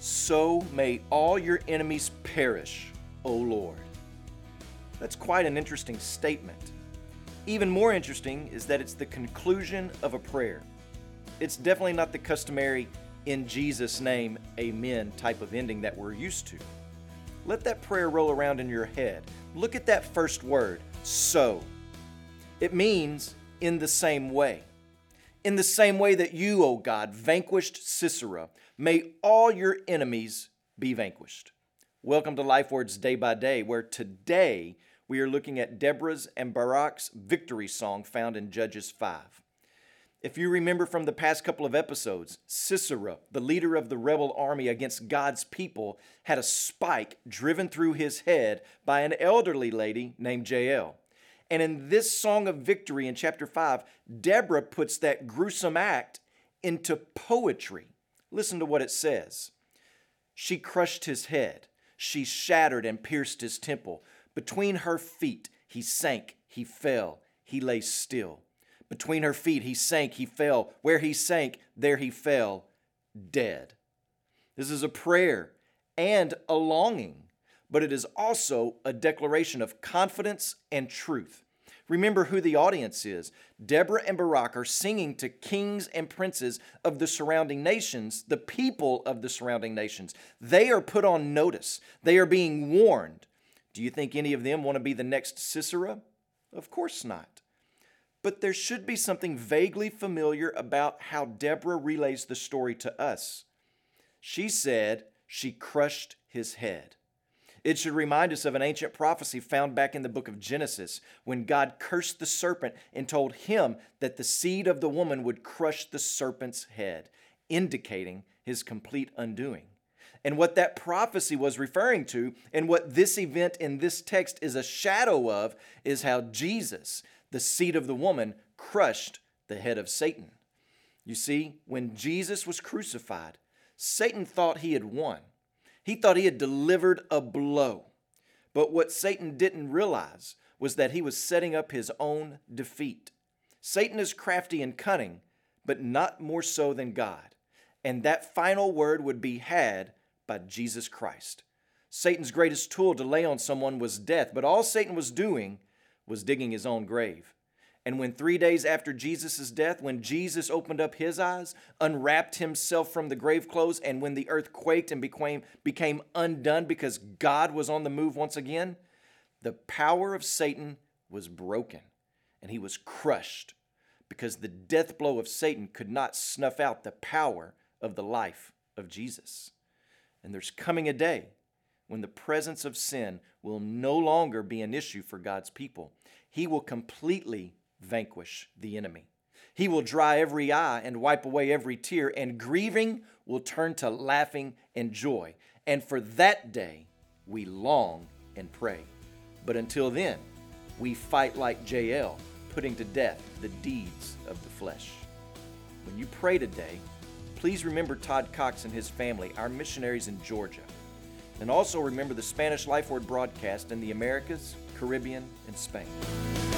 So may all your enemies perish, O Lord. That's quite an interesting statement. Even more interesting is that it's the conclusion of a prayer. It's definitely not the customary, in Jesus' name, amen type of ending that we're used to. Let that prayer roll around in your head. Look at that first word, so. It means in the same way. In the same way that you, O God, vanquished Sisera, may all your enemies be vanquished. Welcome to Life Words Day by Day, where today we are looking at Deborah's and Barak's victory song found in Judges 5. If you remember from the past couple of episodes, Sisera, the leader of the rebel army against God's people, had a spike driven through his head by an elderly lady named Jael. And in this song of victory in chapter 5, Deborah puts that gruesome act into poetry. Listen to what it says. She crushed his head. She shattered and pierced his temple. Between her feet, he sank, he fell, he lay still. Between her feet, he sank, he fell. Where he sank, there he fell, dead. This is a prayer and a longing, but it is also a declaration of confidence and truth. Remember who the audience is. Deborah and Barak are singing to kings and princes of the surrounding nations, the people of the surrounding nations. They are put on notice. They are being warned. Do you think any of them want to be the next Sisera? Of course not. But there should be something vaguely familiar about how Deborah relays the story to us. She said she crushed his head. It should remind us of an ancient prophecy found back in the book of Genesis when God cursed the serpent and told him that the seed of the woman would crush the serpent's head, indicating his complete undoing. And what that prophecy was referring to, and what this event in this text is a shadow of, is how Jesus, the seed of the woman, crushed the head of Satan. You see, when Jesus was crucified, Satan thought he had won. He thought he had delivered a blow. But what Satan didn't realize was that he was setting up his own defeat. Satan is crafty and cunning, but not more so than God. And that final word would be had by Jesus Christ. Satan's greatest tool to lay on someone was death, but all Satan was doing was digging his own grave. And when 3 days after Jesus' death, when Jesus opened up his eyes, unwrapped himself from the grave clothes, and when the earth quaked and became undone because God was on the move once again, the power of Satan was broken and he was crushed because the death blow of Satan could not snuff out the power of the life of Jesus. And there's coming a day when the presence of sin will no longer be an issue for God's people. He will completely vanquish the enemy. He will dry every eye and wipe away every tear, and grieving will turn to laughing and joy. And for that day, we long and pray. But until then, we fight like Jael, putting to death the deeds of the flesh. When you pray today, please remember Todd Cox and his family, our missionaries in Georgia. And also remember the Spanish Life Word broadcast in the Americas, Caribbean, and Spain.